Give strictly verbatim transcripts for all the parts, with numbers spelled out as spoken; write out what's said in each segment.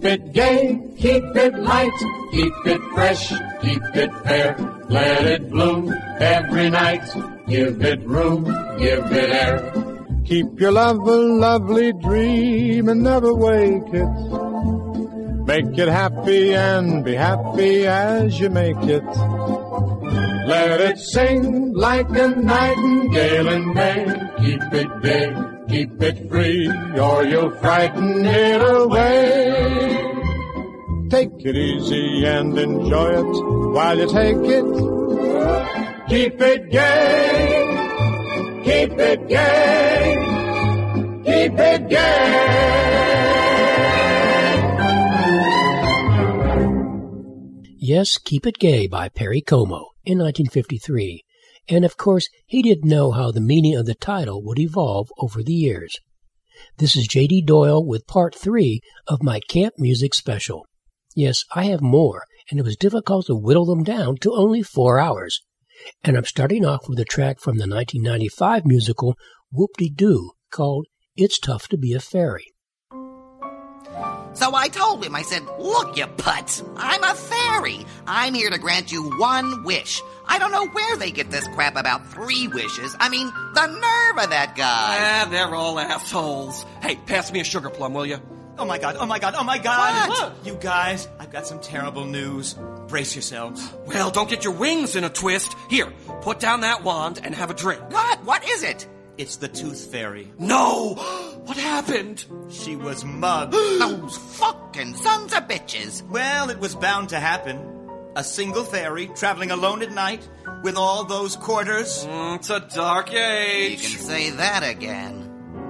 Keep it gay, keep it light, keep it fresh, keep it fair. Let it bloom every night. Give it room, give it air. Keep your love a lovely dream and never wake it. Make it happy and be happy as you make it. Let it sing like a nightingale in May. Keep it gay, keep it free, or you'll frighten it away. Take it easy and enjoy it while you take it. Keep it gay, keep it gay, keep it gay. Yes, Keep It Gay by Perry Como in nineteen fifty-three. And of course, he didn't know how the meaning of the title would evolve over the years. This is J D. Doyle with part three of my camp music special. Yes, I have more, and it was difficult to whittle them down to only four hours. And I'm starting off with a track from the nineteen ninety-five musical Whoop-De-Doo called It's Tough to Be a Fairy. So I told him, I said, look, you putz, I'm a fairy. I'm here to grant you one wish. I don't know where they get this crap about three wishes. I mean, the nerve of that guy. Ah, they're all assholes. Hey, pass me a sugar plum, will you? Oh, my God, oh, my God, oh, my God. What? You guys, I've got some terrible news. Brace yourselves. Well, don't get your wings in a twist. Here, put down that wand and have a drink. What? What is it? It's the Tooth Fairy. No! What happened? She was mugged. Those fucking sons of bitches. Well, it was bound to happen. A single fairy traveling alone at night with all those quarters. Mm, it's a dark age. You can say that again.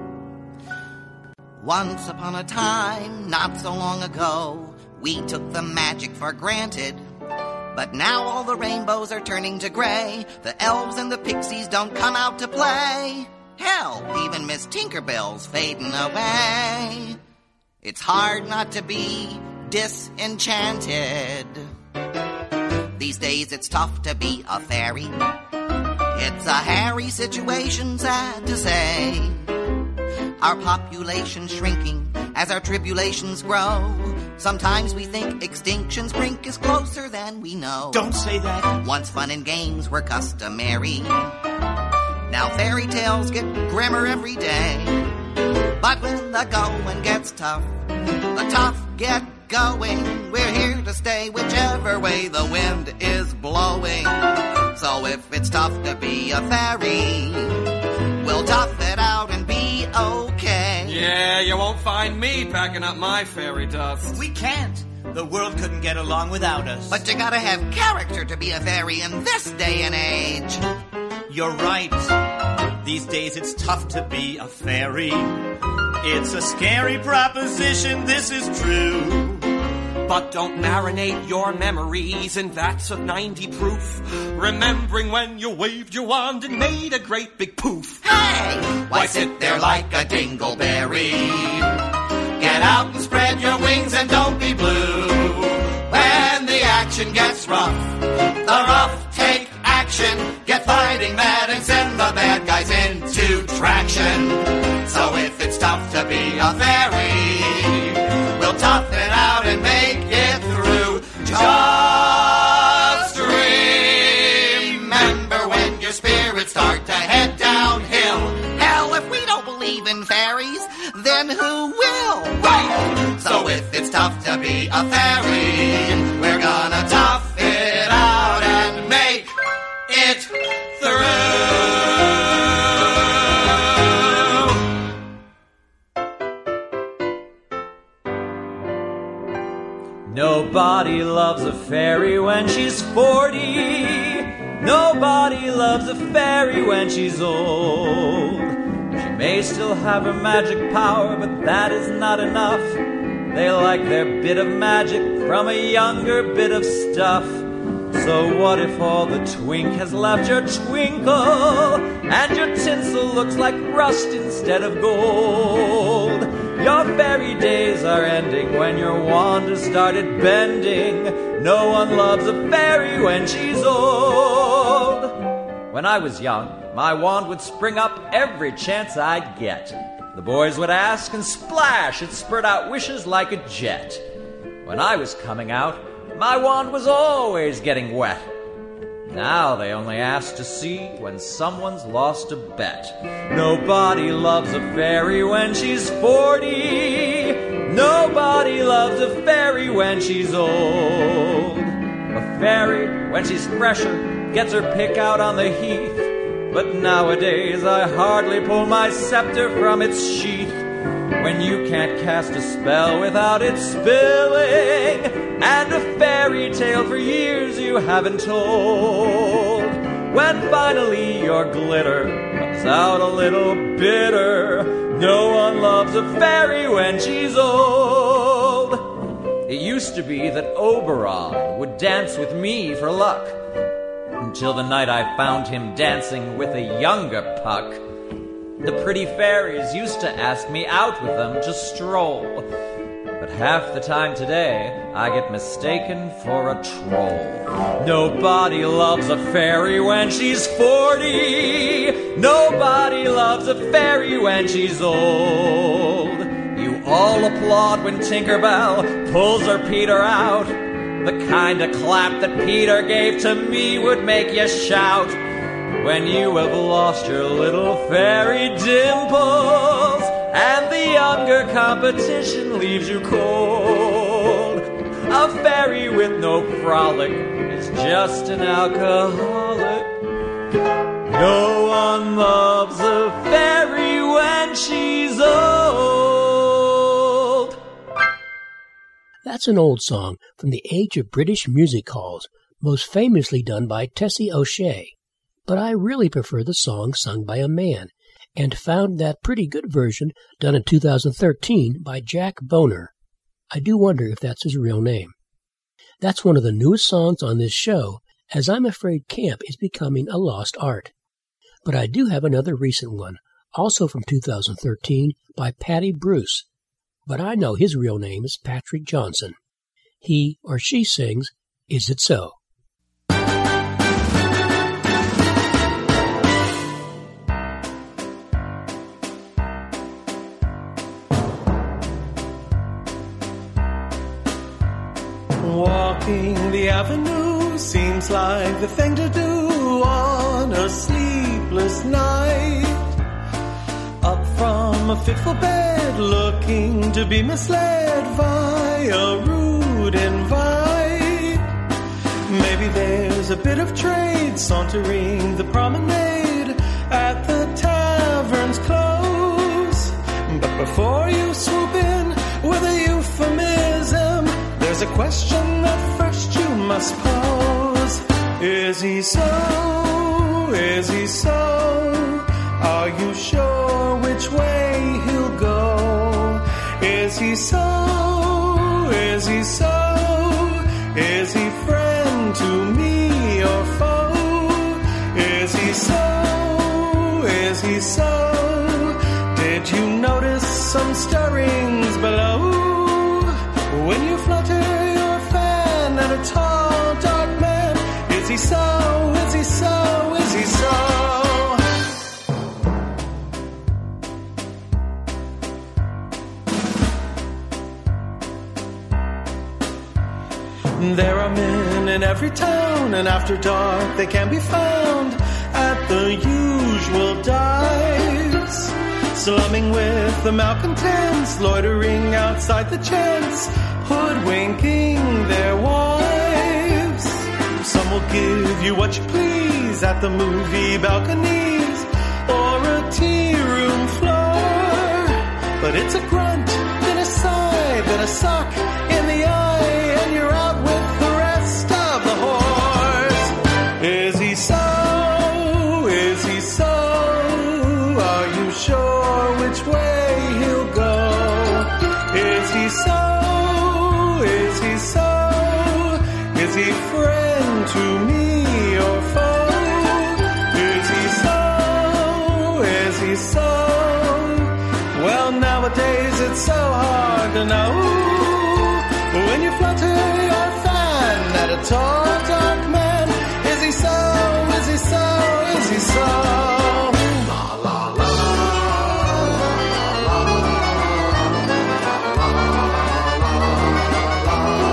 Once upon a time, not so long ago, we took the magic for granted. But now all the rainbows are turning to gray. The elves and the pixies don't come out to play. Hell, even Miss Tinkerbell's fading away. It's hard not to be disenchanted. These days it's tough to be a fairy. It's a hairy situation, sad to say. Our population's shrinking as our tribulations grow. Sometimes we think extinction's brink is closer than we know. Don't say that. Once fun and games were customary. Now fairy tales get grimmer every day. But when the going gets tough, the tough get going. We're here to stay whichever way the wind is blowing. So if it's tough to be a fairy, we'll tough it out and be okay. Yeah, you won't find me packing up my fairy dust. We can't. The world couldn't get along without us. But you gotta have character to be a fairy in this day and age. You're right. These days it's tough to be a fairy. It's a scary proposition, this is true. But don't marinate your memories in vats of ninety proof. Remembering when you waved your wand and made a great big poof. Hey! Why sit there like a dingleberry? Get out and spread your wings and don't be blue. When the action gets rough, the rough take action. Get fighting mad and send the bad guys into traction. So if it's tough to be a fairy, we'll tough it out and make it through. Just remember when your spirits start to head downhill. Hell, if we don't believe in fairies, then who will? Right! So if it's tough to be a fairy, we're gonna tough it out and make it through. Nobody loves a fairy when she's forty. Nobody loves a fairy when she's old. She may still have her magic power, but that is not enough. They like their bit of magic from a younger bit of stuff. So what if all the twink has left your twinkle, and your tinsel looks like rust instead of gold? Your fairy days are ending when your wand has started bending. No one loves a fairy when she's old. When I was young, my wand would spring up every chance I'd get. The boys would ask, and splash, it'd spurt out wishes like a jet. When I was coming out, my wand was always getting wet. Now they only ask to see when someone's lost a bet. Nobody loves a fairy when she's forty. Nobody loves a fairy when she's old. A fairy, when she's fresher, gets her pick out on the heath. But nowadays I hardly pull my scepter from its sheath. When you can't cast a spell without it spilling, and a fairy tale for years you haven't told. When finally your glitter comes out a little bitter, no one loves a fairy when she's old. It used to be that Oberon would dance with me for luck, until the night I found him dancing with a younger Puck. The pretty fairies used to ask me out with them to stroll, but half the time today I get mistaken for a troll. Nobody loves a fairy when she's forty. Nobody loves a fairy when she's old. You all applaud when Tinkerbell pulls her Peter out. The kind of clap that Peter gave to me would make you shout. When you have lost your little fairy dimples, and the younger competition leaves you cold. A fairy with no frolic is just an alcoholic. No one loves a fairy when she's old. That's an old song from the age of British music halls, most famously done by Tessie O'Shea. But I really prefer the song sung by a man, and found that pretty good version done in two thousand thirteen by Jack Boner. I do wonder if that's his real name. That's one of the newest songs on this show, as I'm afraid camp is becoming a lost art. But I do have another recent one, also from two thousand thirteen, by Patty Bruce. But I know his real name is Patrick Johnson. He or she sings, Is It So? Walking the avenue seems like the thing to do on a sleepless night. Up from a fitful bed, looking to be misled by a rude invite. Maybe there's a bit of trade sauntering the promenade at the tavern's close. But before you swoop in with a euphemism, there's a question that first you must pose. Is he so? Is he so? Are you sure which way he'll go? Is he so? Is he so? Is he friend to me or foe? Is he so? Is he so? Did you notice some stirrings below? When you flutter your fan at a tall, dark man, is he so? Is he so? Is he so? There are men in every town, and after dark they can be found at the usual dives, slumming with the malcontents, loitering outside the chance, hoodwinking their wives. Some will give you what you please at the movie balconies or a tea room floor, but it's a grunt, then a sigh, then a sock in the eye, and you're out with the rest of the horse. Is he so? Is he so? Are you sure which way he'll go? Is he so? Is he so? Is he friend to me or foe? Is he so? Is he so? Well, nowadays it's so hard to know. When you flutter your fan at a tall, dark man, is he so? Is he so? Is he so? La la la. La la la.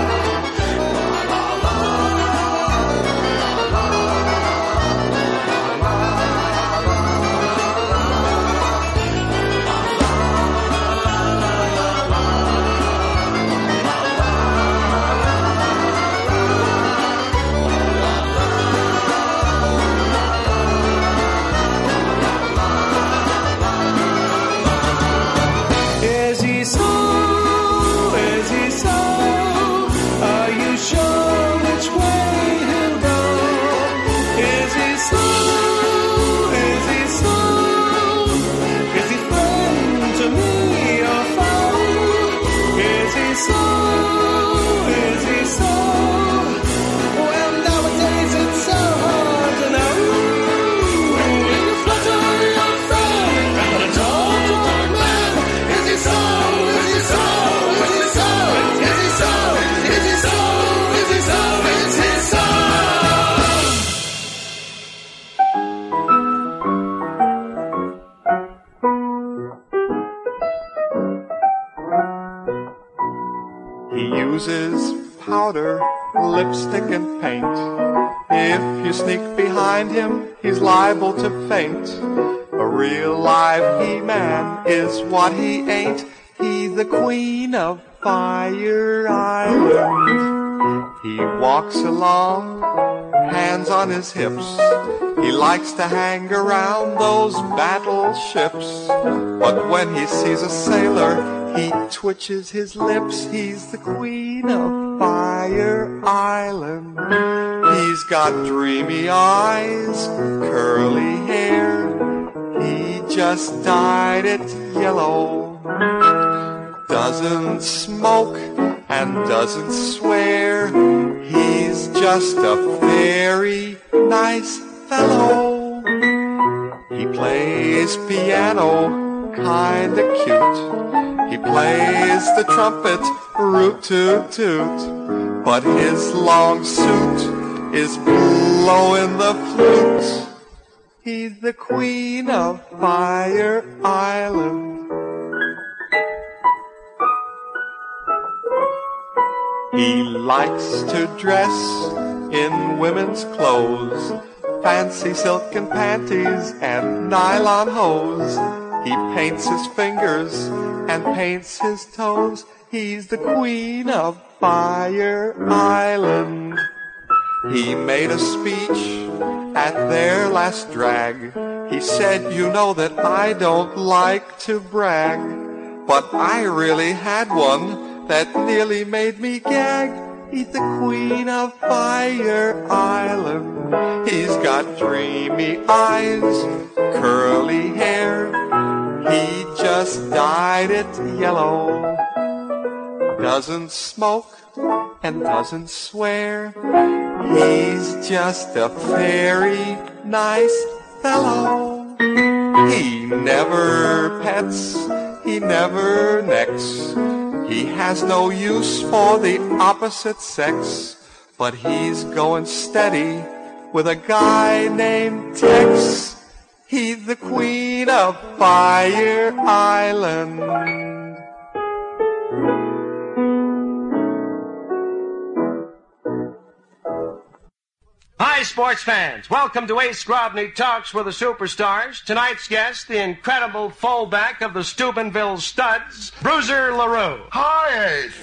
powder, lipstick, and paint. If you sneak behind him, he's liable to faint. A real live He-Man is what he ain't. He's the queen of Fire Island. He walks along, hands on his hips. He likes to hang around those battleships. But when he sees a sailor, he twitches his lips. He's the queen of Fire Island. He's got dreamy eyes, curly hair. He just dyed it yellow. Doesn't smoke and doesn't swear. He's just a very nice fellow. He plays piano, kinda cute. He plays the trumpet, root toot toot. But his long suit is blowing the flute. He's the queen of Fire Island. He likes to dress in women's clothes, fancy silken panties and nylon hose. He paints his fingers and paints his toes. He's the queen of Fire Island. He made a speech at their last drag. He said, you know that I don't like to brag, but I really had one that nearly made me gag. He's the queen of Fire Island. He's got dreamy eyes, curly hair. He just dyed it yellow. Doesn't smoke and doesn't swear. He's just a very nice fellow. He never pets, he never necks. He has no use for the opposite sex, but he's going steady with a guy named Tex. He's the queen of Fire Island. Hi, sports fans. Welcome to Ace Grodny Talks with the Superstars. Tonight's guest, the incredible fullback of the Steubenville Studs, Bruiser LaRue. Hi, Ace.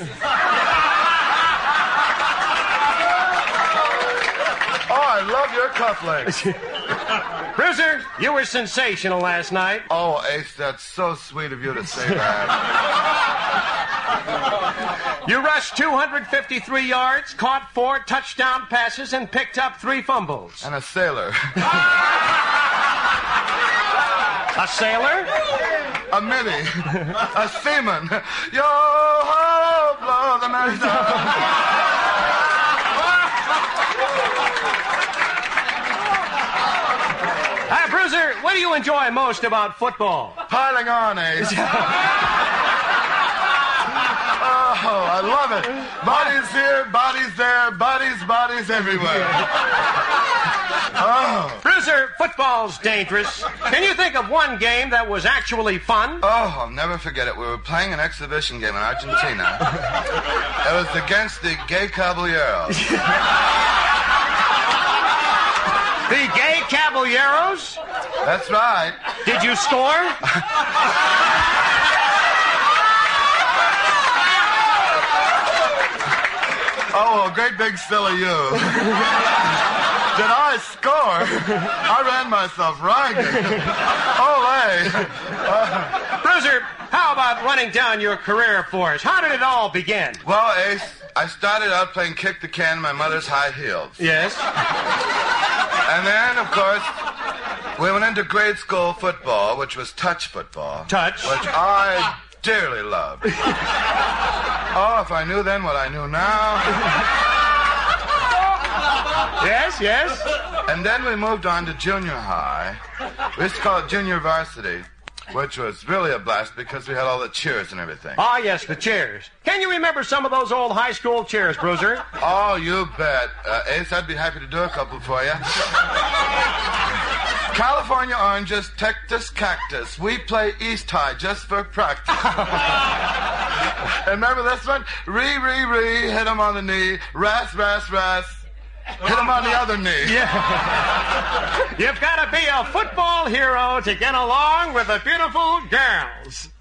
Oh, I love your cufflinks. Bruiser, you were sensational last night. Oh, Ace, that's so sweet of you to say that. You rushed two hundred fifty-three yards, caught four touchdown passes, and picked up three fumbles. And a sailor. A sailor? A mini. A seaman. Yo, ho, blow the merry Ah, Bruiser, what do you enjoy most about football? Piling on, Ace. Oh, I love it. Bodies here, bodies there, bodies, bodies everywhere. Oh. Bruiser, football's dangerous. Can you think of one game that was actually fun? Oh, I'll never forget it. We were playing an exhibition game in Argentina. It was against the Gay Caballeros. The Gay Caballeros? That's right. Did you score? Oh, a great big silly you. Did I score? I ran myself ragged. Olé. Uh, Bruiser, how about running down your career for us? How did it all begin? Well, Ace, I started out playing kick the can in my mother's high heels. Yes. And then, of course, we went into grade school football, which was touch football. Touch? Which I dearly loved. Oh, if I knew then what I knew now. Yes, yes. And then we moved on to junior high. We used to call it junior varsity, which was really a blast because we had all the cheers and everything. Ah, yes, the cheers. Can you remember some of those old high school cheers, Bruiser? Oh, you bet. Uh, Ace, I'd be happy to do a couple for you. California oranges, Texas cactus. We play East High just for practice. And remember this one? Ree, ree, ree, hit him on the knee. Ras, ras, ras. Hit him on the other knee. Yeah. You've got to be a football hero to get along with the beautiful girls.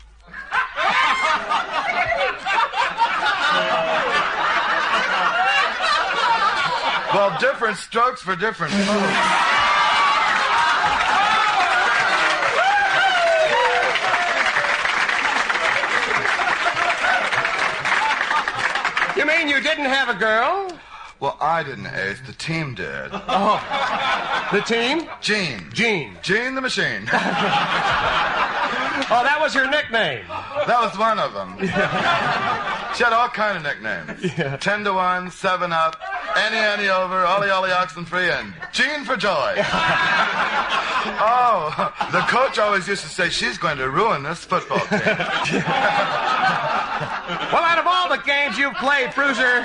Well, different strokes for different folks. You mean you didn't have a girl? Well, I didn't, Ace. The team did. Oh. The team? Gene. Gene. Gene the Machine. Oh, that was her nickname. That was one of them. She had all kind of nicknames. Yeah. Ten to one, seven up, Annie Annie over, Ollie Ollie Oxenfree, and Gene for joy. Oh, the coach always used to say, she's going to ruin this football team. Well, out of all the games you've played, Bruiser...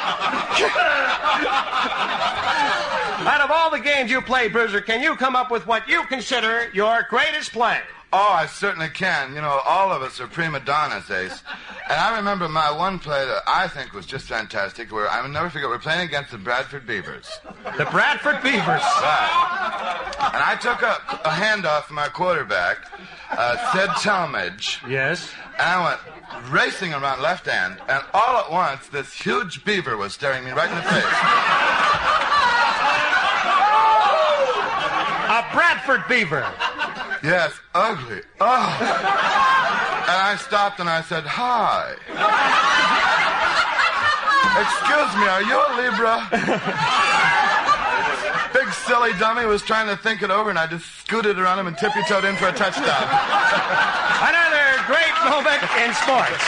out of all the games you've played, Bruiser, can you come up with what you consider your greatest play? Oh, I certainly can. You know, all of us are prima donnas, Ace. And I remember my one play that I think was just fantastic, where I will never forget, we're playing against the Bradford Beavers. The Bradford Beavers. Right. And I took a, a handoff from our quarterback, uh, Sid Talmadge. Yes. And I went racing around left hand, and all at once, this huge beaver was staring me right in the face. A Bradford Beaver. Yes, ugly. Oh. And I stopped and I said, hi. Excuse me, are you a Libra? Big silly dummy was trying to think it over, and I just scooted around him and tippy-toed in for a touchdown. Another great moment in sports.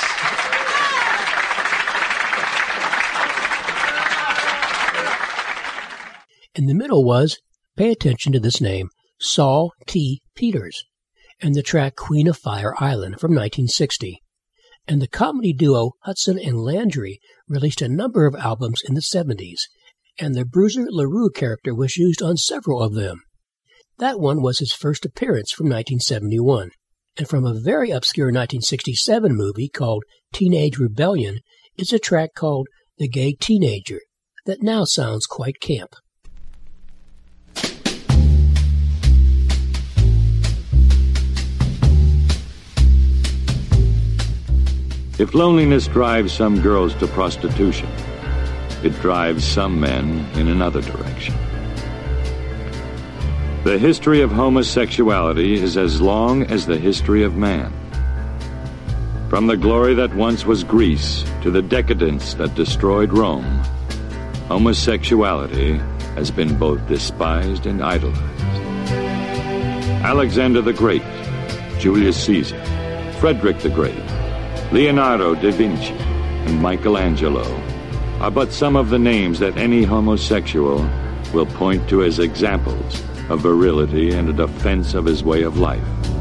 In the middle was, pay attention to this name, Saul T. Peters, and the track Queen of Fire Island from nineteen sixty. And the comedy duo Hudson and Landry released a number of albums in the seventies, and the Bruiser LaRue character was used on several of them. That one was his first appearance from nineteen seventy-one, and from a very obscure nineteen sixty-seven movie called Teenage Rebellion is a track called The Gay Teenager that now sounds quite camp. If loneliness drives some girls to prostitution, it drives some men in another direction. The history of homosexuality is as long as the history of man. From the glory that once was Greece to the decadence that destroyed Rome, homosexuality has been both despised and idolized. Alexander the Great, Julius Caesar, Frederick the Great, Leonardo da Vinci, and Michelangelo are but some of the names that any homosexual will point to as examples of virility and a defense of his way of life.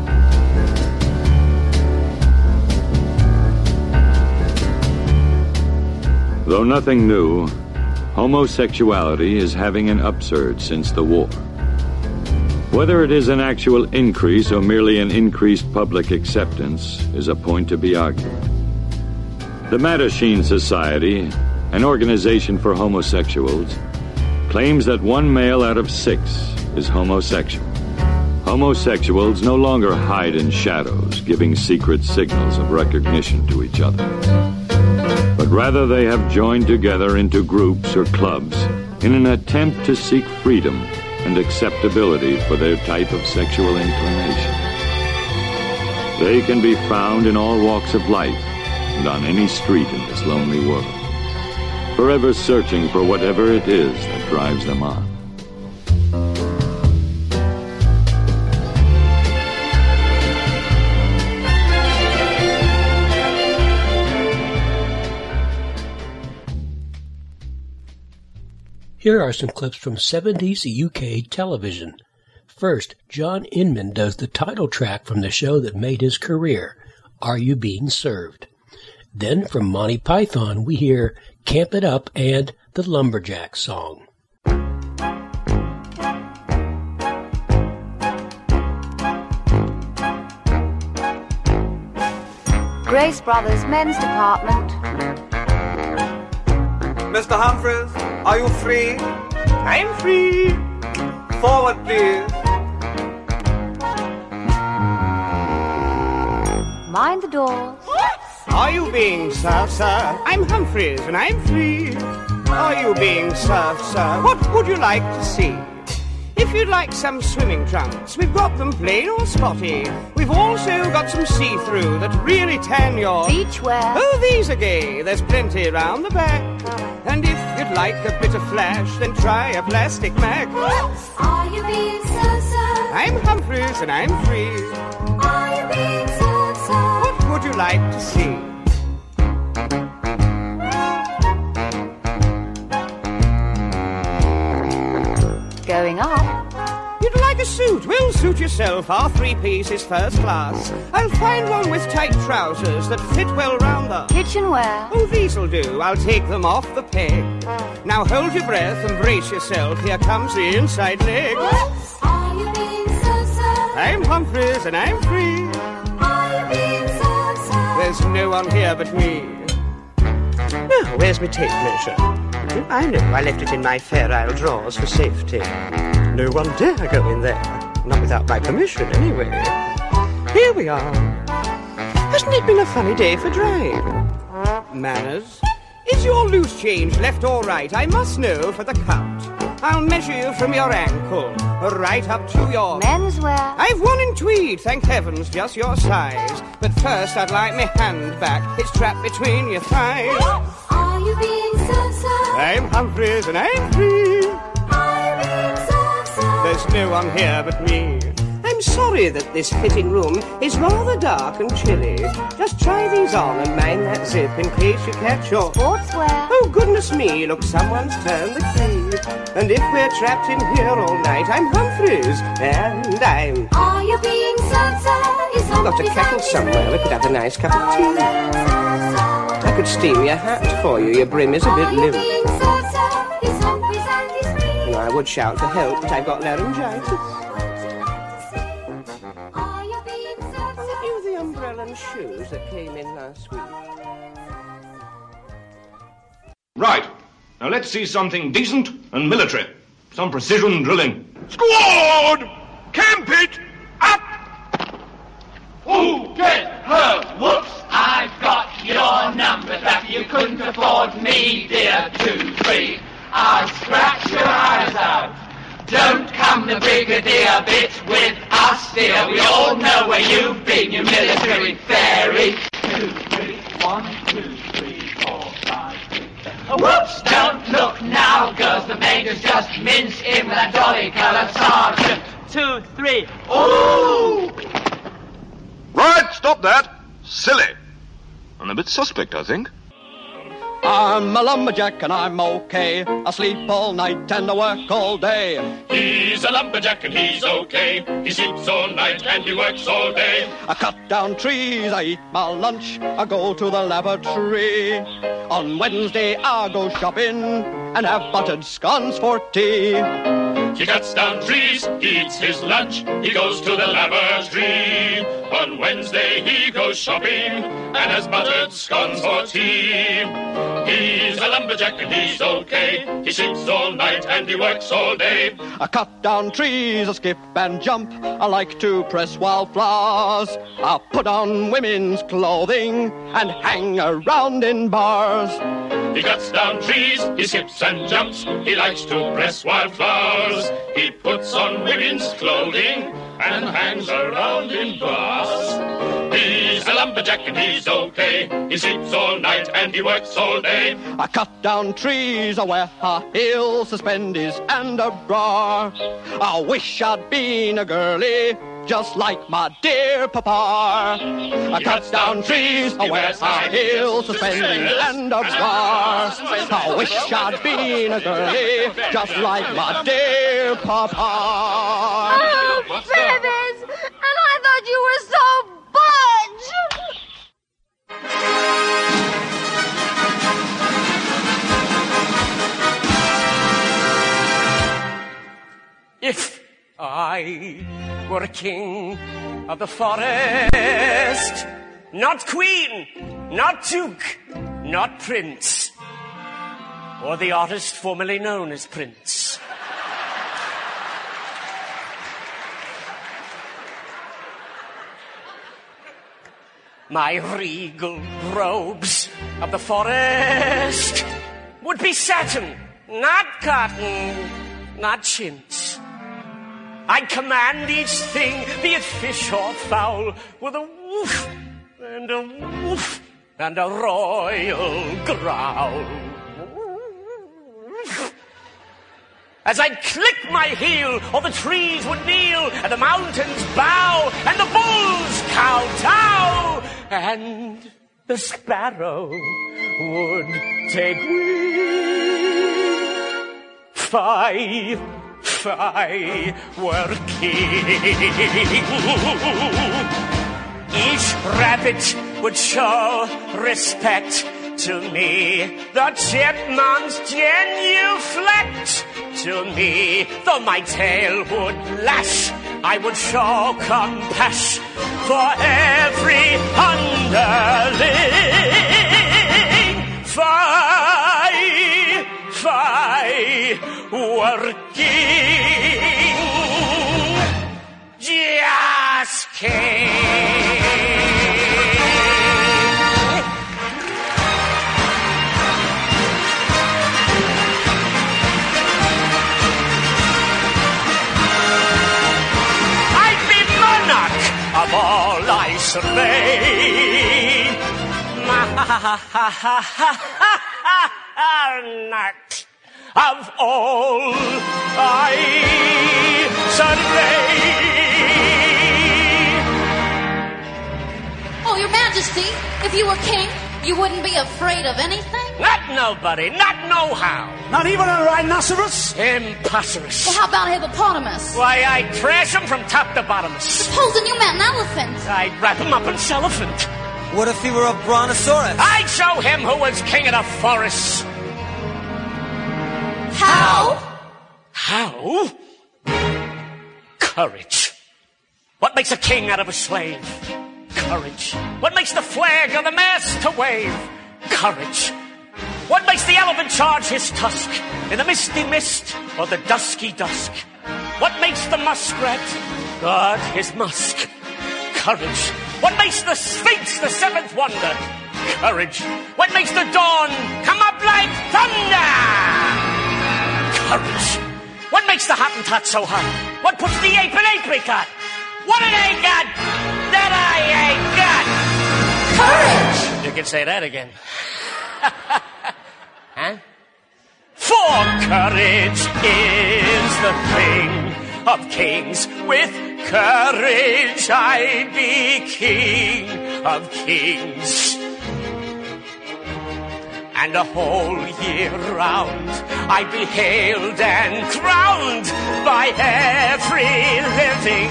Though nothing new, homosexuality is having an upsurge since the war. Whether it is an actual increase or merely an increased public acceptance is a point to be argued. The Mattachine Society, an organization for homosexuals, claims that one male out of six is homosexual. Homosexuals no longer hide in shadows, giving secret signals of recognition to each other. But rather they have joined together into groups or clubs in an attempt to seek freedom and acceptability for their type of sexual inclination. They can be found in all walks of life and on any street in this lonely world, forever searching for whatever it is that drives them on. Here are some clips from seventies U K television. First, John Inman does the title track from the show that made his career, Are You Being Served? Then from Monty Python, we hear Camp It Up and the Lumberjack Song. Grace Brothers Men's Department. Mister Humphreys, are you free? I'm free. Forward, please. Mind the doors. Are you being served, sir? I'm Humphreys and I'm free. Are you being served, sir? What would you like to see? If you'd like some swimming trunks, we've got them plain or spotty. We've also got some see-through that really tan your... beachwear. Oh, these are gay. There's plenty round the back. And if you'd like a bit of flash, then try a plastic Mac. Are you being served, sir? I'm Humphreys and I'm free. Are you being served, sir? What would you like to see? Going up. You'd like a suit? We'll suit yourself. Our three-piece is first class. I'll find one with tight trousers that fit well round the... kitchenware. Oh, these'll do. I'll take them off the peg. Now hold your breath and brace yourself. Here comes the inside leg. Are you being served, sir? I'm Humphreys and I'm free. Are you being served, sir? There's no one here but me. Now, where's my tape measure? I know, I left it in my Fair Isle drawers for safety. No one dare go in there. Not without my permission, anyway. Here we are. Hasn't it been a funny day for drive? Manners. Is your loose change left or right? I must know for the count. I'll measure you from your ankle, right up to your... menswear. I've one in tweed, thank heavens, just your size. But first I'd like my hand back. It's trapped between your thighs. Are you being served, sir? I'm Humphreys and I'm free. Are you being served, sir? There's no one here but me. I'm sorry that this fitting room is rather dark and chilly. Just try these on and mind that zip in case you catch your... sportswear. Oh, goodness me, look, someone's turned the key. And if we're trapped in here all night, I'm Humphreys and I'm... Are you being served, sir? Is I've got a kettle somewhere. We could have a nice cup of tea. I could steam your hat for you. Your brim is a bit limp. You know, I would shout for help, but I've got laryngitis. Have you the umbrella and shoes that came in last week? Right. Now let's see something decent and military. Some precision drilling. Squad! Camp it! Up! Who get her? Whoops, I've got your number back. You couldn't afford me, dear. Two, three. I'll scratch your eyes out. Don't come the brigadier bit with us, dear. We all know where you've been, you military fairy. Two, three, one, two, three, four, five, six. Whoops, don't look now, girls. The major's just minced in with a dolly-coloured sergeant. Two, three. Ooh! Right, stop that. Silly. And a bit suspect, I think. I'm a lumberjack and I'm okay. I sleep all night and I work all day. He's a lumberjack and he's okay. He sleeps all night and he works all day. I cut down trees, I eat my lunch, I go to the lavatory. On Wednesday I go shopping and have buttered scones for tea. He cuts down trees, he eats his lunch, he goes to the lavatory. On Wednesday he goes shopping and has buttered scones for tea. He's a lumberjack and he's okay. He sleeps all night and he works all day. I cut down trees, I skip and jump, I like to press wildflowers. I put on women's clothing and hang around in bars. He cuts down trees, he skips and jumps, he likes to press wildflowers. He puts on women's clothing and hangs around in bars. He's a lumberjack and he's okay. He sleeps all night and he works all day. I cut down trees, I wear high heels, suspenders and a bra. I wish I'd been a girlie, just like my dear papa. I cut down trees, I wear high heels, suspenders and a bra. I wish I'd been a girlie, just like my dear papa. Oh, babies! And I thought you were so budge! If I were a king of the forest, not queen, not duke, not prince, or the artist formerly known as Prince. My regal robes of the forest would be satin, not cotton, not chintz. I'd command each thing, be it fish or fowl, with a woof and a woof and a royal growl. As I'd click my heel, all the trees would kneel, and the mountains bow, and the bulls kowtow, and the sparrow would take wing. Fie, fie, were king. Each rabbit would show respect to me. The chipmunks genuflect to me. Though my tail would lash, I would show compassion for every underling. Fie, fie, working, just king. Of all I survey, monarch of all I survey. Oh, Your Majesty, if you were king, you wouldn't be afraid of anything? Not nobody, not no how. Not even a rhinoceros? Impossimus. Well, how about a hippopotamus? Why, I'd trash him from top to bottom. Supposing you meant an elephant. I'd wrap him up in cellophane. What if he were a brontosaurus? I'd show him who was king of the forest. How? How? Courage. What makes a king out of a slave? Courage. What makes the flag of the mast to wave? Courage. What makes the elephant charge his tusk in the misty mist or the dusky dusk? What makes the muskrat guard his musk? Courage. What makes the sphinx the seventh wonder? Courage. What makes the dawn come up like thunder? Courage. What makes the Hottentot so hot? What puts the ape in apricot? What it ain't got that I ain't got? Courage! You can say that again. Huh? For courage is the thing of kings. With courage I'd be king of kings. And a whole year round I'd be hailed and crowned by every living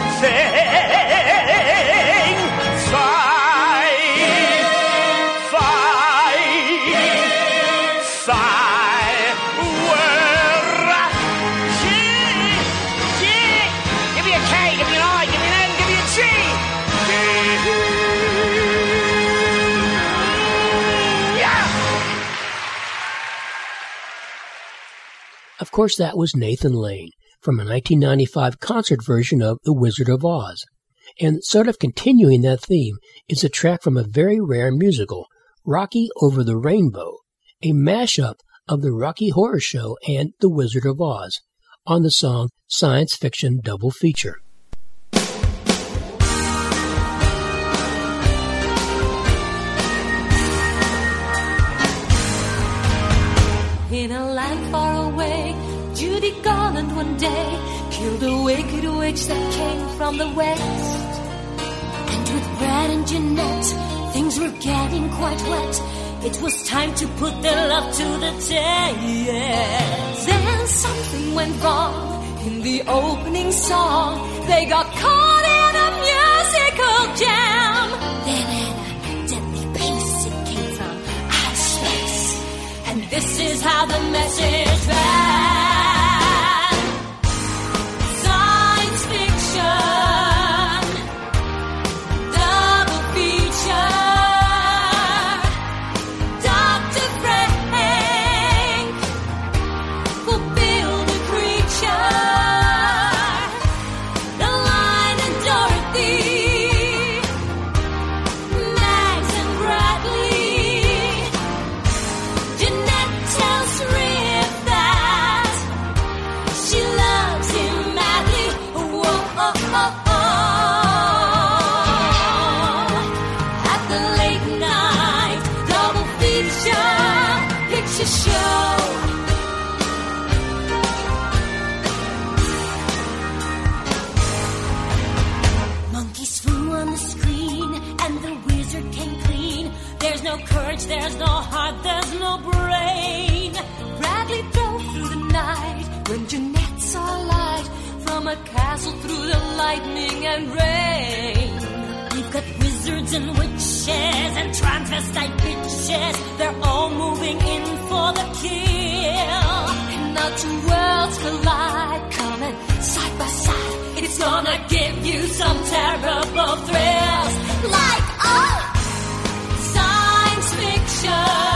thing. Fie, fie, fie, were king, king. Give me a K, give me an I, give me an N, give me a G. Of course, that was Nathan Lane from a nineteen ninety-five concert version of The Wizard of Oz. And sort of continuing that theme is a track from a very rare musical, Rocky Over the Rainbow, a mashup of the Rocky Horror Show and The Wizard of Oz, on the song Science Fiction Double Feature. In a land far away, Judy Garland one day killed a wicked witch that came from the west. And with Brad and Jeanette, things were getting quite wet. It was time to put their love to the test. Then something went wrong in the opening song. They got caught in a musical jam. Then in a deadly pace it came from outer space. And this is how the message ran. Science fiction, double feature. oh, oh. At the late night double feature picture show. Monkeys flew on the screen and the wizard came clean. There's no courage, there's no heart, there's no brain. Bradley drove through the night when Jeanette saw light from a castle through the lightning and rain. We've got wizards and witches and transvestite bitches. They're all moving in for the kill. And now two worlds collide, coming side by side. It's gonna give you some terrible thrills, like oh, science fiction.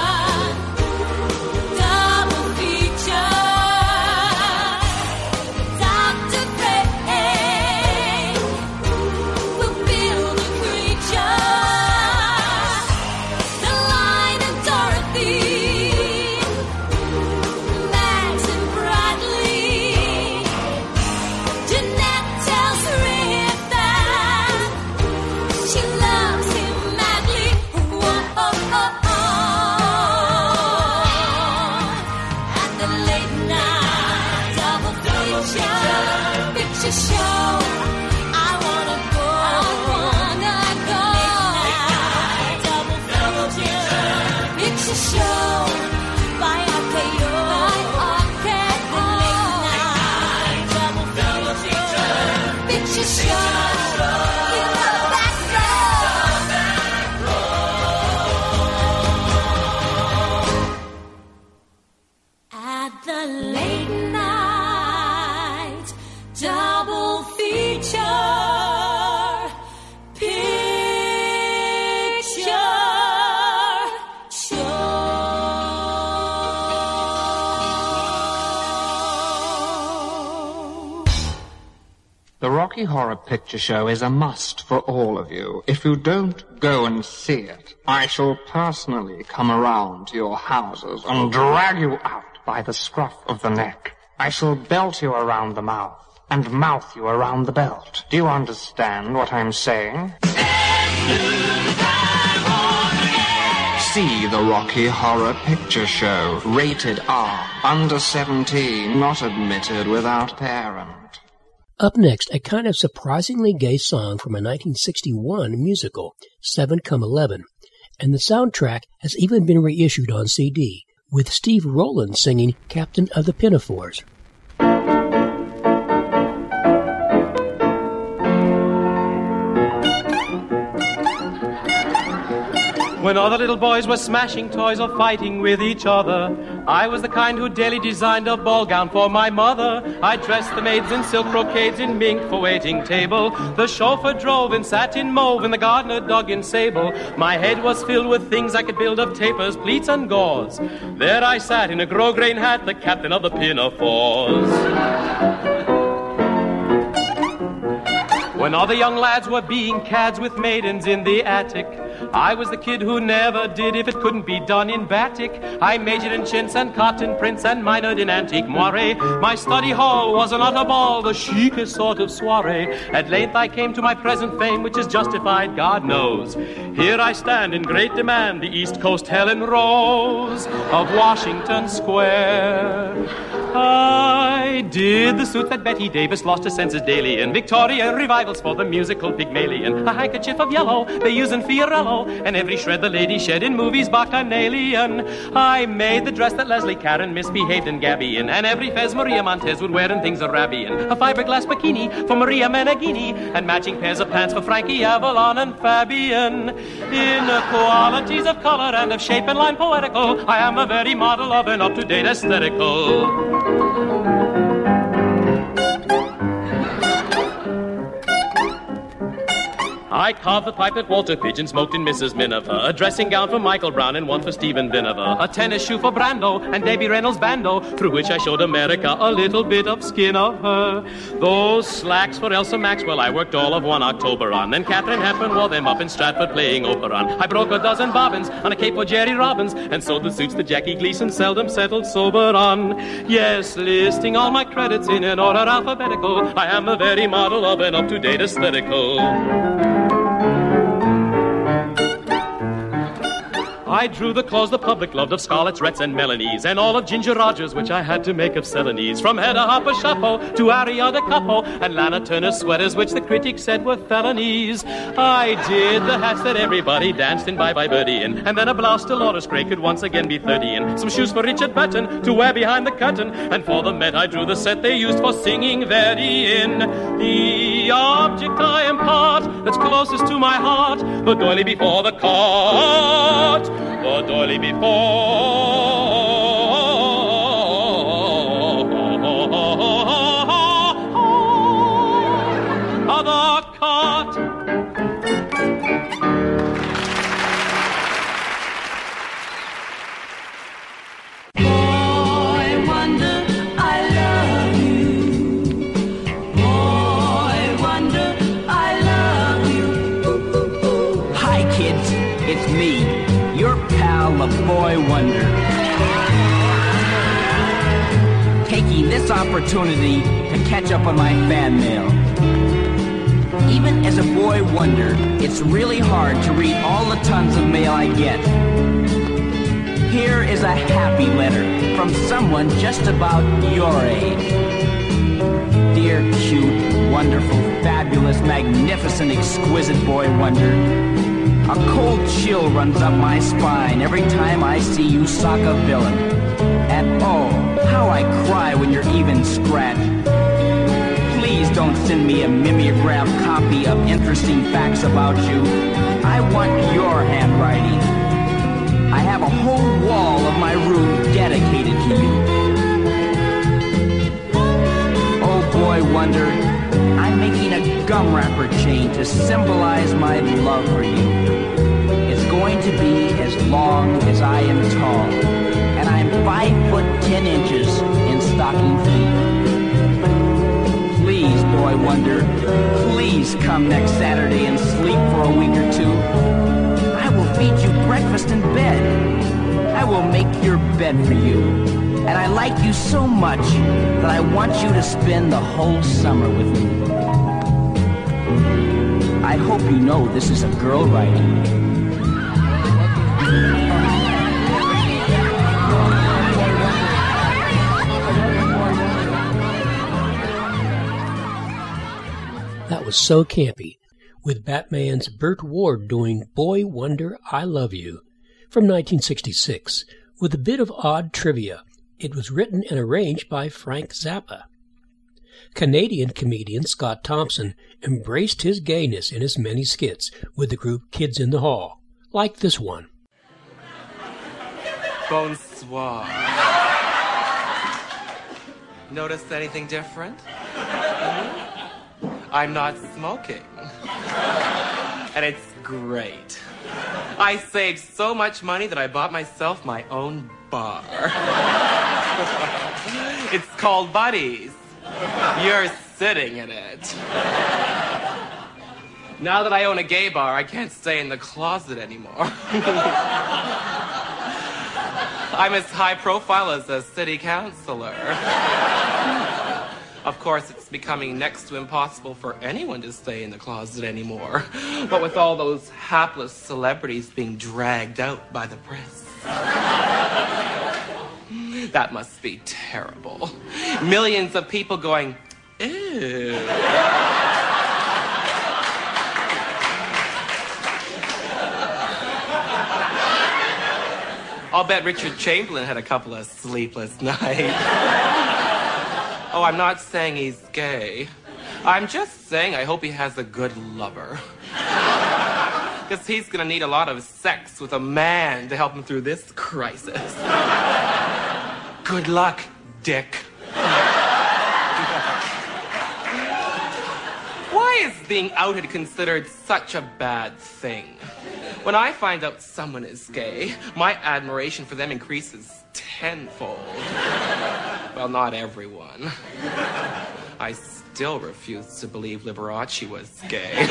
The Rocky Horror Picture Show is a must for all of you. If you don't go and see it, I shall personally come around to your houses and drag you out by the scruff of the neck. I shall belt you around the mouth and mouth you around the belt. Do you understand what I'm saying? See the Rocky Horror Picture Show. Rated R. Under seventeen. Not admitted without parent. Up next, a kind of surprisingly gay song from a nineteen sixty-one musical, seven come eleven, and the soundtrack has even been reissued on C D, with Steve Rowland singing Captain of the Pinafores. When other little boys were smashing toys or fighting with each other, I was the kind who daily designed a ball gown for my mother. I dressed the maids in silk brocades in mink for waiting table. The chauffeur drove in satin mauve and the gardener dug in sable. My head was filled with things I could build of tapers, pleats and gauze. There I sat in a grosgrain hat, the captain of the Pinafores. When other young lads were being cads with maidens in the attic, I was the kid who never did if it couldn't be done in batik. I majored in chintz and cotton prints and minored in antique moire. My study hall was an utter ball, the chicest sort of soiree. At length I came to my present fame, which is justified, God knows. Here I stand in great demand, the East Coast Helen Rose of Washington Square. I did the suit that Betty Davis lost her senses daily in, Victorian revivals for the musical Pygmalion. A handkerchief of yellow they use in Fiorello, and every shred the lady shed in movies Bacchanalian. I made the dress that Leslie Caron misbehaved in Gabby in, and every fez Maria Montez would wear in Things Arabian. A fiberglass bikini for Maria Meneghini, and matching pairs of pants for Frankie Avalon and Fabian. Inequalities of color and of shape and line poetical, I am a very model of an up-to-date aesthetical. I I carved the pipe that Walter Pigeon smoked in Missus Miniver, a dressing gown for Michael Brown and one for Stephen Viniver, a tennis shoe for Brando and Debbie Reynolds' bando, through which I showed America a little bit of skin of her. Those slacks for Elsa Maxwell I worked all of one October on, then Katharine Hepburn wore them up in Stratford playing Oberon. I broke a dozen bobbins on a cape for Jerry Robbins and sold the suits that Jackie Gleason seldom settled sober on. Yes, listing all my credits in an order alphabetical, I am the very model of an up-to-date aesthetical. I drew the clothes the public loved of Scarlett's, Rhett's, and Melanie's, and all of Ginger Rogers, which I had to make of Celanese. From Hedda Hopper Shuffle to Ariana Capo and Lana Turner sweaters, which the critics said were felonies. I did the hats that everybody danced in Bye Bye Birdie in, and then a blouse Dolores Gray could once again be thirty in. Some shoes for Richard Burton to wear behind the curtain, and for the Met I drew the set they used for singing Verdi in. The object I impart that's closest to my heart, the doily before the cart. The doily before the cart. Boy wonder, I love you. Boy wonder, I love you. Ooh, ooh, ooh. Hi, kids. It's me, your pal, the Boy Wonder. Taking this opportunity to catch up on my fan mail. Even as a Boy Wonder, it's really hard to read all the tons of mail I get. Here is a happy letter from someone just about your age. Dear, cute, wonderful, fabulous, magnificent, exquisite Boy Wonder, a cold chill runs up my spine every time I see you sock a villain. And oh, how I cry when you're even scratched. Please don't send me a mimeograph copy of interesting facts about you. I want your handwriting. I have a whole wall of my room dedicated to you. Oh, Boy Wonder, I'm making a gum wrapper chain to symbolize my love for you. It's going to be as long as I am tall, and I'm five foot ten inches in stocking feet. Please, Boy Wonder, please come next Saturday and sleep for a week or two. I will feed you breakfast in bed. I will make your bed for you. And I like you so much that I want you to spend the whole summer with me. I hope you know this is a girl writing. That was so campy, with Batman's Burt Ward doing Boy Wonder, I Love You, from nineteen sixty-six, with a bit of odd trivia. It was written and arranged by Frank Zappa. Canadian comedian Scott Thompson embraced his gayness in his many skits with the group Kids in the Hall, like this one. Bonsoir. Notice anything different? I'm not smoking. And it's great. I saved so much money that I bought myself my own bar. It's called Buddies. You're sitting in it. Now that I own a gay bar, I can't stay in the closet anymore. I'm as high profile as a city councilor. Of course, it's becoming next to impossible for anyone to stay in the closet anymore. But with all those hapless celebrities being dragged out by the press. That must be terrible. Millions of people going, ew. I'll bet Richard Chamberlain had a couple of sleepless nights. Oh, I'm not saying he's gay. I'm just saying I hope he has a good lover. Because he's going to need a lot of sex with a man to help him through this crisis. Good luck, Dick. Why is being outed considered such a bad thing. When I find out someone is gay, my admiration for them increases tenfold. Well, not everyone. I still refuse to believe Liberace was gay.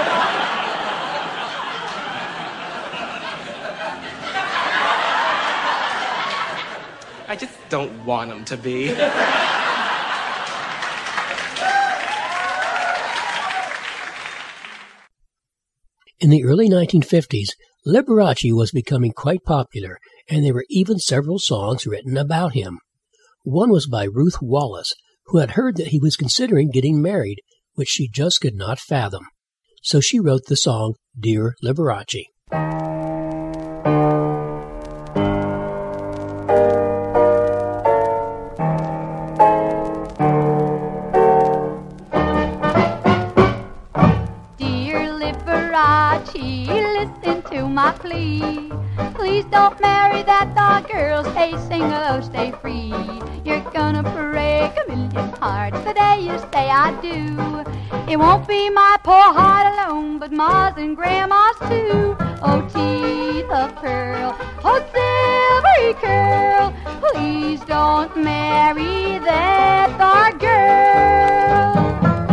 I just don't want him to be. In the early nineteen fifties, Liberace was becoming quite popular, and there were even several songs written about him. One was by Ruth Wallace, who had heard that he was considering getting married, which she just could not fathom. So she wrote the song, Dear Liberace. Listen to my plea. Please don't marry that dog girl. Stay single, stay free. You're gonna break a million hearts the day you say I do. It won't be my poor heart alone, but Ma's and Grandma's too. Oh, teeth of pearl, oh, silvery curl. Please don't marry that dog girl.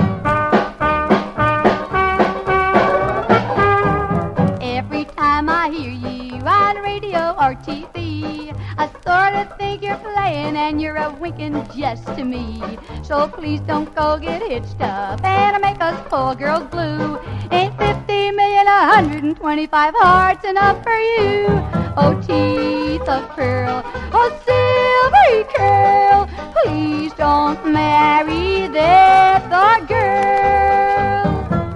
I hear you on radio or T V, I sort of think you're playing and you're a winking jest to me. So please don't go get hitched up and make us poor girls blue. Ain't fifty million, a hundred and twenty-five hearts enough for you? Oh, teeth of pearl, oh, silvery curl. Please don't marry that the girl.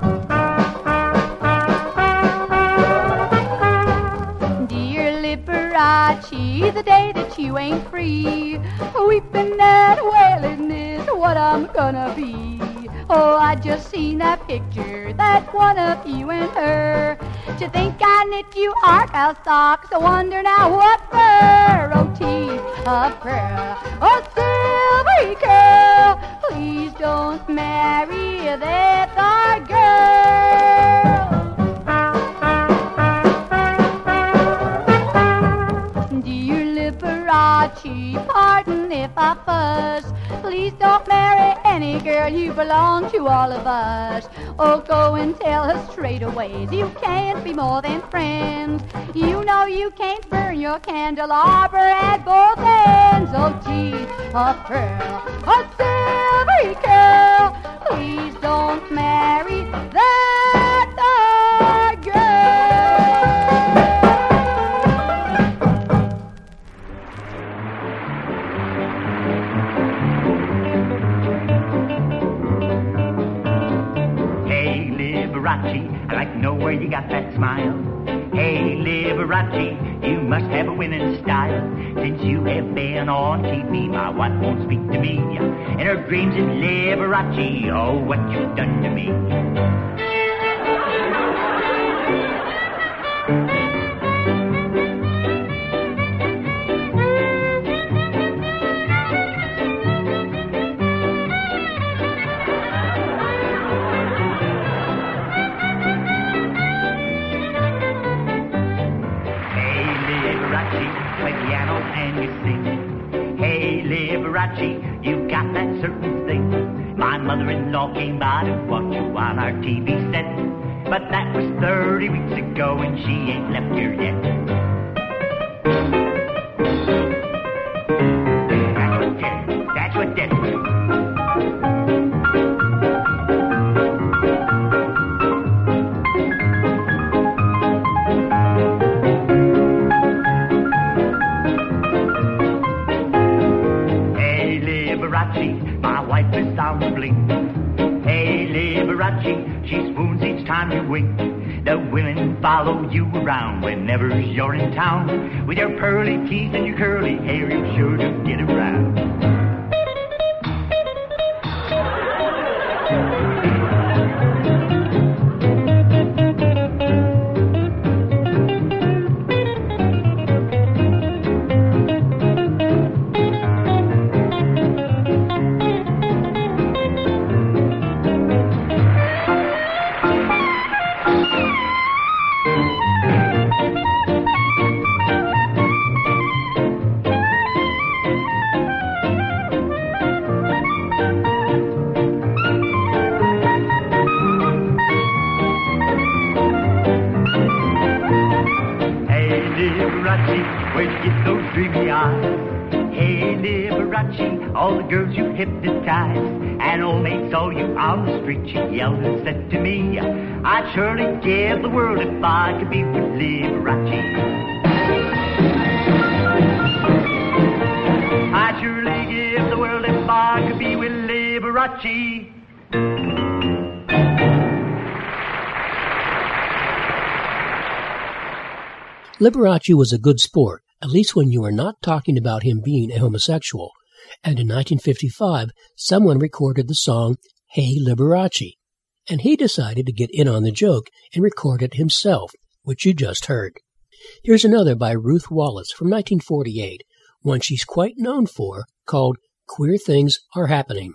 Liberace, the day that you ain't free, weeping and wailing is what I'm gonna be. Oh, I just seen that picture, that one of you and her. To think I knit you argyle socks, I wonder now what for. Oh, teeth of pearl, oh, silvery curl. Please don't marry that the girl. Liberace, pardon if I fuss. Please don't marry any girl, you belong to all of us. Oh, go and tell her straight away you can't be more than friends. You know you can't burn your candelabra at both ends. Oh, teeth of pearl, oh, silvery curl. Please don't marry that girl. Liberace, I'd like to know where you got that smile. Hey, Liberace, you must have a winning style. Since you have been on T V, my wife won't speak to me. And her dreams is Liberace, oh, what you've done to me. Liberace, you got that certain thing. My mother-in-law came by to watch you on our T V set, but that was thirty weeks ago and she ain't left here yet. That's what did it. That's what did it. My wife is on the blink. Hey, Liberace, she swoons each time you wink. The women follow you around whenever you're in town. With your pearly teeth and your curly hair, you're sure to get around. Where'd you get those dreamy eyes? Hey, Liberace, all the girls you hypnotized, and old maid saw you on the street. She yelled and said to me, I'd surely give the world if I could be with Liberace. I'd surely give the world if I could be with Liberace. Liberace was a good sport, at least when you were not talking about him being a homosexual, and in nineteen fifty-five, someone recorded the song Hey Liberace, and he decided to get in on the joke and record it himself, which you just heard. Here's another by Ruth Wallace from nineteen forty-eight, one she's quite known for, called Queer Things Are Happening.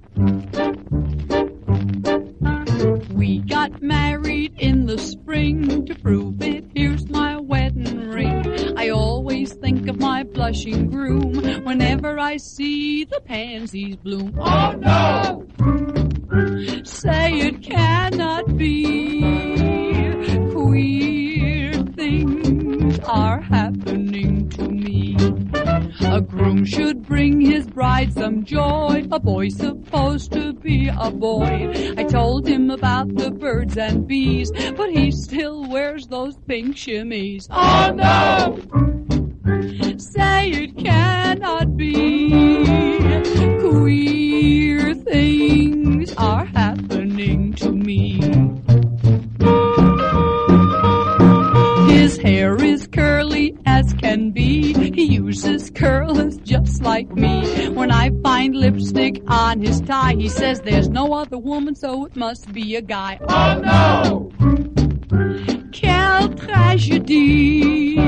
We got married in the spring. To prove it, here's my wedding ring. I always think of my blushing groom whenever I see the pansies bloom. Oh no! Say it cannot be. Queer things are happening to me. A groom should bring his bride some joy. A boy's supposed to be a boy. I told him about the birds and bees, but he still wears those pink shimmies. Oh no! Say it cannot be. Queer things are happening to me. His hair is curly as can be. He uses curlers just like me. When I find lipstick on his tie, he says there's no other woman, so it must be a guy. Oh no! Quelle tragédie.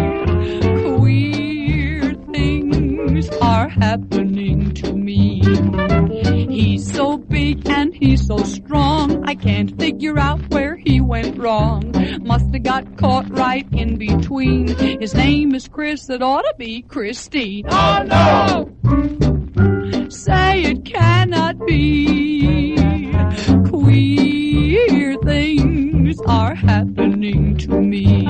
Queer things are happening to me. He's so big and he's so strong, I can't figure out where he went wrong. Must have got caught right in between. His name is Chris, it ought to be Christine. Oh no! Say it cannot be. Queer things are happening to me.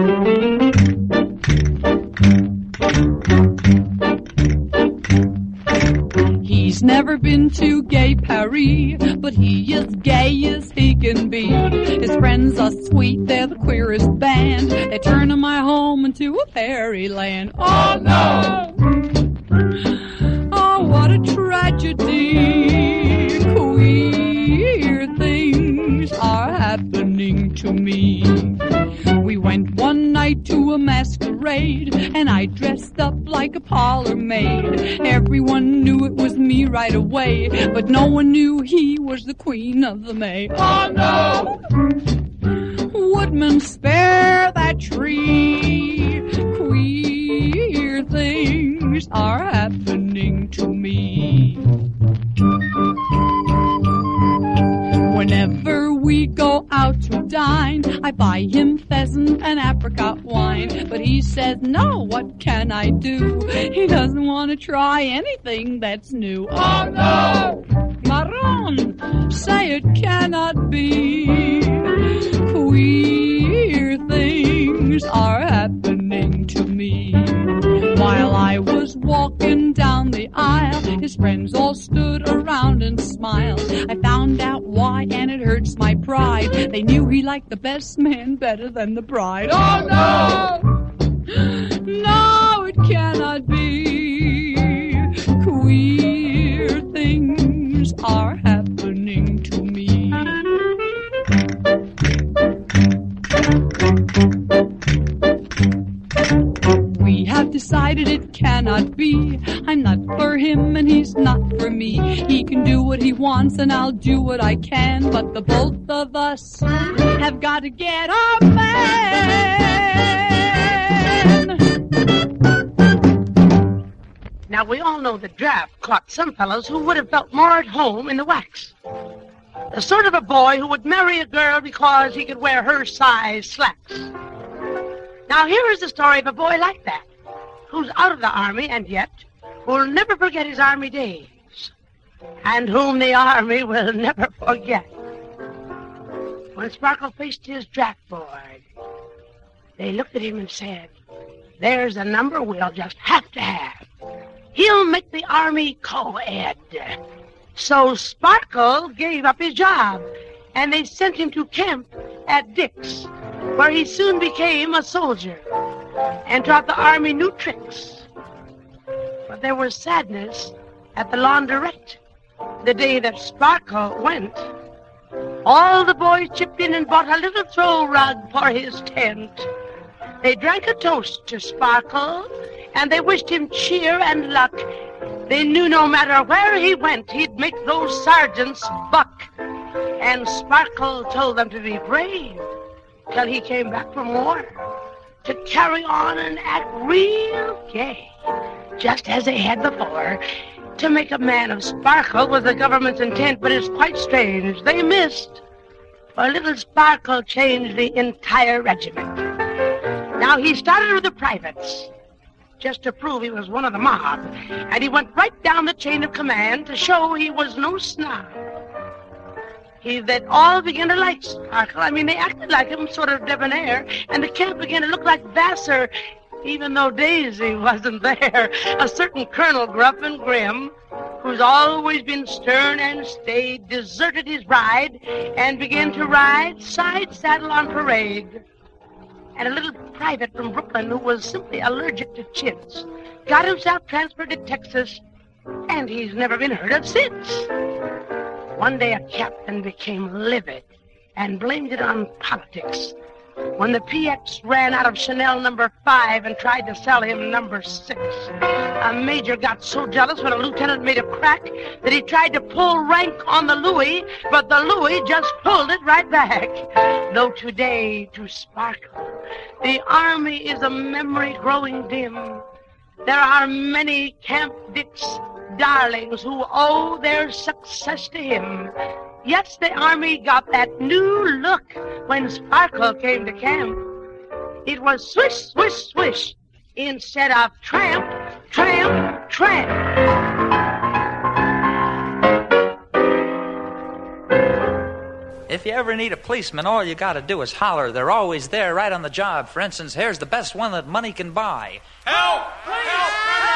He's never been to Gay Paris, but he is gay as he can be. His friends are sweet, they're the queerest band. They're turning my home into a fairyland. Oh no! Oh, what a tragedy. Queer things are happening to me. We went one night to a masquerade, and I dressed up like a parlor maid. Everyone knew it was me right away, but no one knew he was the queen of the May. Oh no! Woodman, spare that tree. Queer things are happening to me. Whenever we go out to dine, I buy him pheasant and apricot wine. But he says, no, what can I do? He doesn't want to try anything that's new. Oh no! Marron, say it cannot be. Queer things are happening to me. While I was walking down the aisle, his friends all stood around and smiled. I found out why, and it hurts my pride. They knew he liked the best man better than the bride. Oh no! No, it cannot be. Queer things are happening to me. We have decided it cannot be. I'm not for him and he's not for me. He can do what he wants and I'll do what I can, but the both of us have got to get a man. Now, we all know the draft caught some fellows who would have felt more at home in the wax. The sort of a boy who would marry a girl because he could wear her size slacks. Now, here is the story of a boy like that, who's out of the army and yet will never forget his army days, and whom the army will never forget. When Sparkle faced his draft board, they looked at him and said, There's a number we'll just have to have. He'll make the Army co-ed. So Sparkle gave up his job, and they sent him to camp at Dick's, where he soon became a soldier and taught the Army new tricks. But there was sadness at the laundrette the day that Sparkle went. All the boys chipped in and bought a little throw rug for his tent. They drank a toast to Sparkle, and they wished him cheer and luck. They knew no matter where he went, he'd make those sergeants buck. And Sparkle told them to be brave till he came back from war, to carry on and act real gay, just as they had before. To make a man of Sparkle was the government's intent, but it's quite strange. They missed. For little Sparkle changed the entire regiment. Now, he started with the privates, just to prove he was one of the mob, and he went right down the chain of command to show he was no snob. He, they all began to like Sparkle. I mean, they acted like him, sort of debonair, and the camp began to look like Vassar, even though Daisy wasn't there. A certain Colonel Gruff and Grim, who's always been stern and staid, deserted his bride and began to ride side saddle on parade. And a little private from Brooklyn who was simply allergic to chintz got himself transferred to Texas, and he's never been heard of since. One day a captain became livid and blamed it on politics when the P X ran out of Chanel number five and tried to sell him number six. A major got so jealous when a lieutenant made a crack that he tried to pull rank on the Louis, but the Louis just pulled it right back. Though today, to Sparkle, the Army is a memory growing dim. There are many Camp Dick's darlings who owe their success to him. Yes, the Army got that new look when Sparkle came to camp. It was swish, swish, swish, instead of tramp, tramp, tramp. If you ever need a policeman, all you gotta do is holler. They're always there, right on the job. For instance, here's the best one that money can buy. Help! Help!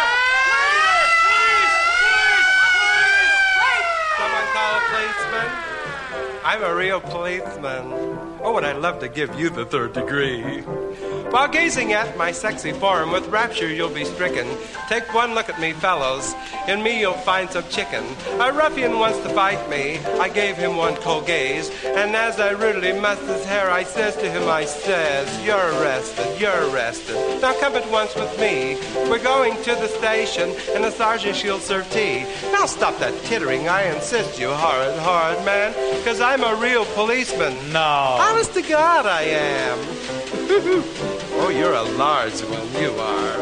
Someone call a policeman? I'm a real policeman. Oh, and I'd love to give you the third degree. While gazing at my sexy form, with rapture you'll be stricken. Take one look at me, fellows. In me you'll find some chicken. A ruffian wants to fight me. I gave him one cold gaze, and as I rudely mussed his hair, I says to him, I says, you're arrested, you're arrested. Now come at once with me. We're going to the station, and the sergeant she'll serve tea. Now stop that tittering, I insist, you horrid, horrid man, because I'm a real policeman. No. Honest to God, I am. Oh, you're a large one, you are.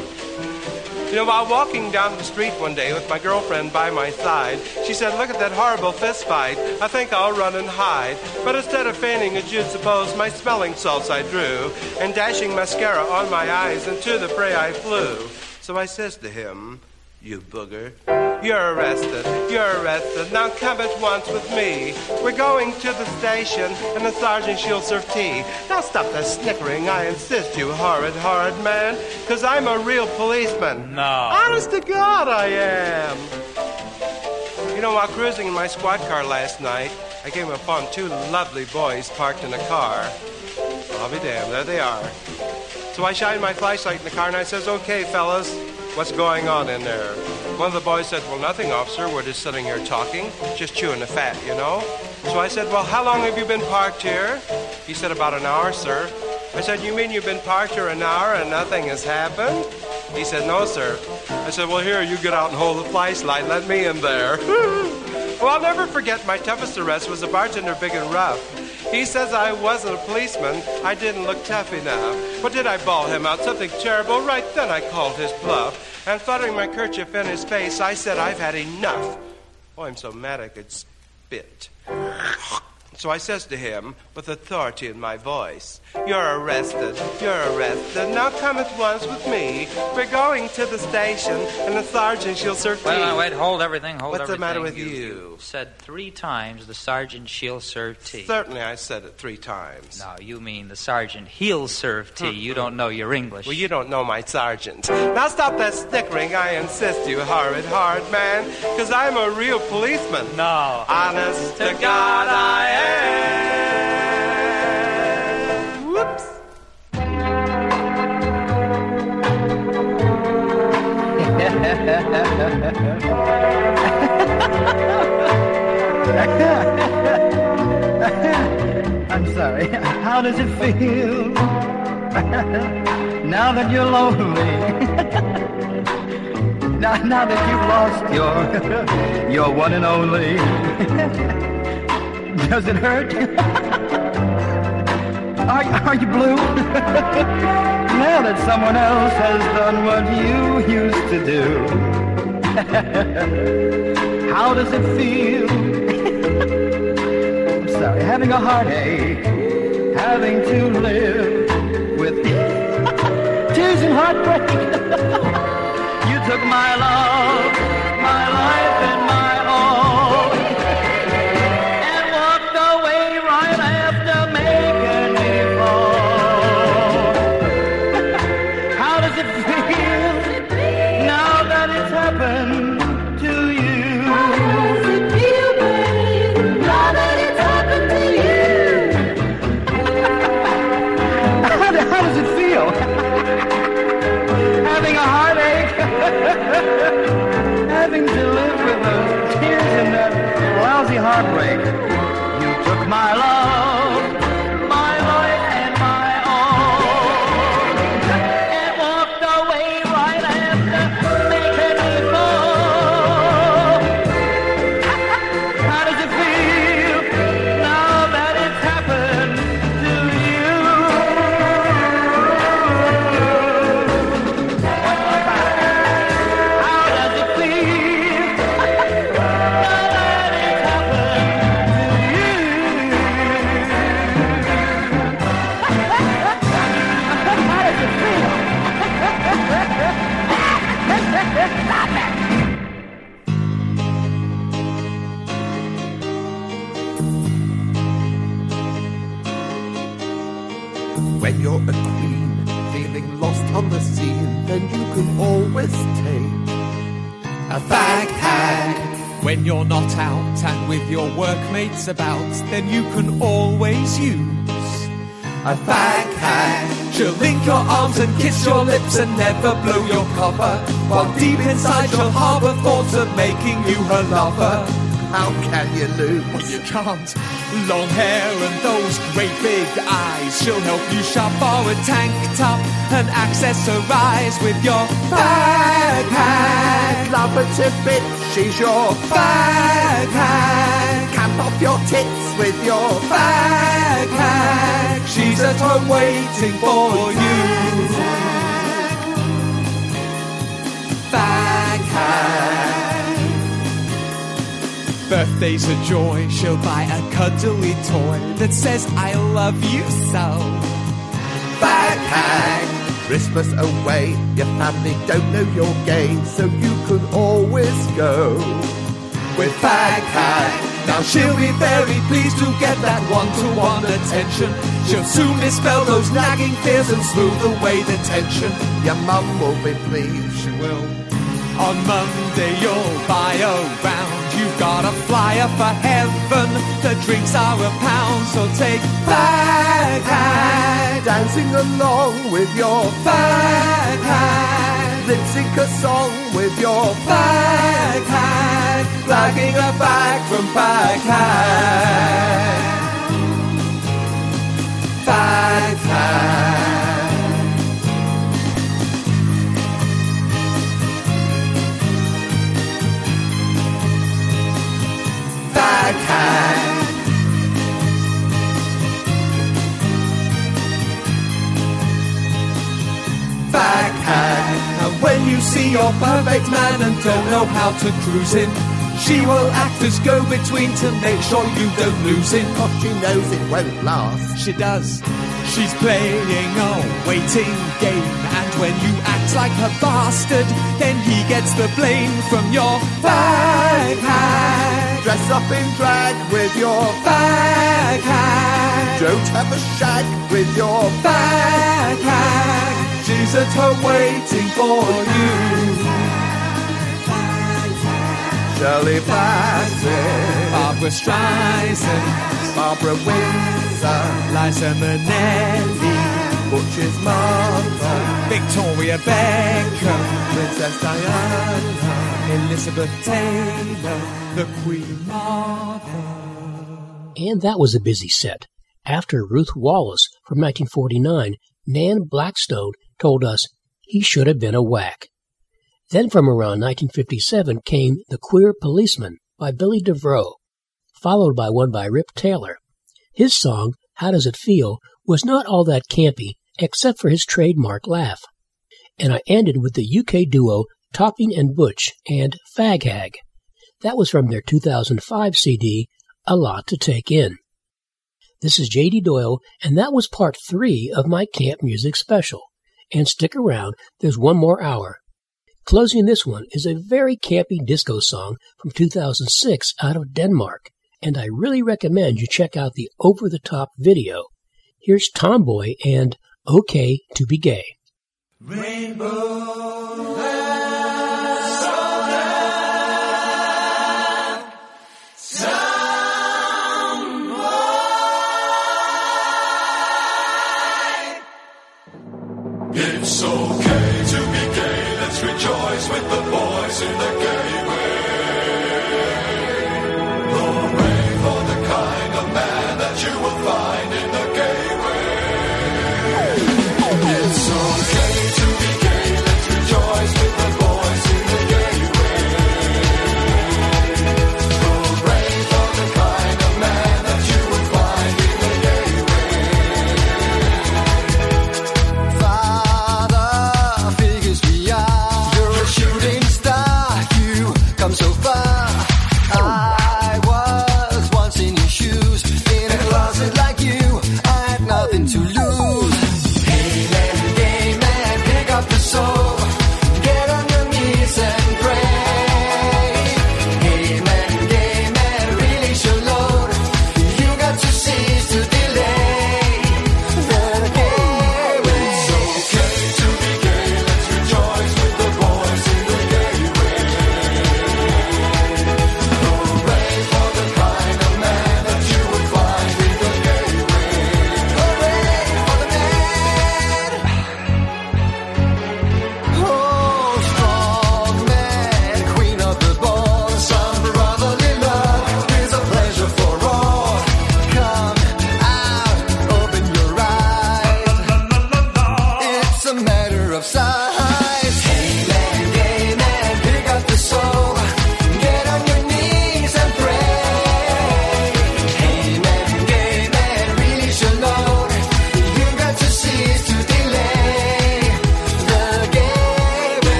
You know, while walking down the street one day with my girlfriend by my side, she said, look at that horrible fist fight. I think I'll run and hide. But instead of feigning, as you'd suppose, my smelling salts I drew, and dashing mascara on my eyes, and to the fray I flew. So I says to him, you booger, you're arrested, you're arrested. Now come at once with me. We're going to the station, and the sergeant she'll serve tea. Now stop that snickering, I insist, you horrid, horrid man, because I'm a real policeman. No. Honest to God, I am. You know, while cruising in my squad car last night, I came upon two lovely boys parked in a car. I'll be damned, there they are. So I shined my flashlight in the car, and I says, okay, fellas, what's going on in there? One of the boys said, well, nothing, officer. We're just sitting here talking, just chewing the fat, you know. So I said, well, how long have you been parked here? He said, about an hour, sir. I said, you mean you've been parked here an hour and nothing has happened? He said, no, sir. I said, well, here, you get out and hold the flashlight. Let me in there. Well, I'll never forget my toughest arrest was a bartender big and rough. He says I wasn't a policeman. I didn't look tough enough. What did I bawl him out? Something terrible. Right then I called his bluff. And fluttering my kerchief in his face, I said, I've had enough. Oh, I'm so mad I could spit. So I says to him, with authority in my voice, "You're arrested, you're arrested. Now come at once with me. We're going to the station, and the sergeant, she'll serve tea." Wait, wait, wait, hold everything, hold What's everything. the matter with you? you? You said three times the sergeant, she'll serve tea. Certainly I said it three times. No, you mean the sergeant, he'll serve tea. You don't know your English. Well, you don't know my sergeant. Now stop that snickering, I insist, you horrid, hard man, because I'm a real policeman. No. Honest to God, I am. Whoops. I'm sorry. How does it feel now that you're lonely? now, now that you've lost your your one and only. Does it hurt? Are, are you blue? Now that someone else has done what you used to do. How does it feel? I'm sorry, having a heartache, having to live with tears and heartbreak. You took my love, my life, and my all, and walked away right after making me fall. How does it feel now that it's happened to you? How does it feel, babe, now that it's happened to you? How, how does it feel? Having a heartache, having to live with those tears and that lousy heartbreak. You took my love, my life, and my all, and walked away right after making me fall. How does it feel now that it's happened to you? How does it feel now that it's happened to you? How does it feel? Stop it! When you're a queen, feeling lost on the scene, then you can always take a fag hag. When you're not out and with your workmates about, then you can always use a fag hag. She'll link your arms and kiss your lips and never blow your cover, while deep inside she'll harbour thoughts of making you her lover. How can you lose? Well, you can't. Long hair and those great big eyes. She'll help you shop for a tank top and accessorize with your fag hag. Love her to bits, she's your fag hag. Camp off your tits with your fag hag. She's at home waiting for you. Fag hag. Birthday's a joy, she'll buy a cuddly toy that says I love you so. Fag hag. Christmas away, your family don't know you're gay, so you can always go with fag hag. Now she'll be very pleased to get that one-to-one attention. She'll soon dispel those nagging fears and smooth away the tension. Your mum will be pleased, she will. On Monday you'll buy a round. You've got a flyer for heaven. The drinks are a pound, so take fag hag. Dancing along with your fag hag. Lip sync a song with your fag hag. Flagging a bag from fag hag. Fag hag. Fag hag. Fag hag. And when you see your perfect man and don't know how to cruise him, She will act as go-between to make sure you don't lose it. Cause she knows it won't last. She does. She's playing a waiting game, and when you act like a bastard, then he gets the blame from your fag hag. Dress up in drag with your fag hag. Don't have a shag with your fag hag. She's at home waiting for you. Shirley Bassey, Barbra Streisand, Barbara Windsor, Liza Minnelli, Butch's mother, Victoria Beckham, Princess Diana, Elizabeth Taylor, the Queen Mother. And that was a busy set. After Ruth Wallace from nineteen forty-nine, Nan Blackstone told us he should have been a whack. Then from around nineteen fifty-seven came The Queer Policeman by Billy DeVoe, followed by one by Rip Taylor. His song, How Does It Feel, was not all that campy, except for his trademark laugh. And I ended with the U K duo Topping and Butch and Fag Hag. That was from their two thousand five C D, A Lot to Take In. This is J D Doyle, and that was part three of my camp music special. And stick around, there's one more hour. Closing this one is a very campy disco song from two thousand six out of Denmark, and I really recommend you check out the over-the-top video. Here's Tomboy and Okay to Be Gay. Rainbow.